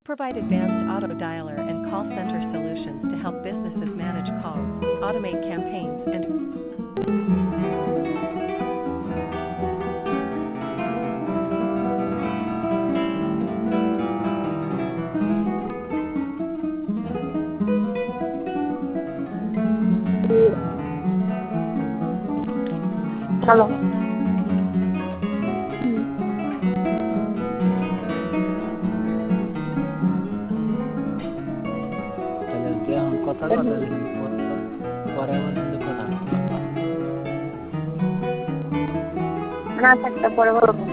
provide advanced auto dialer and call center solutions to help businesses manage calls, automate campaigns, and hello. তাহলে তুই এখন কথা কথা দিলাম পরে আবার কিন্তু কথা না থাকতে পরে বলবো।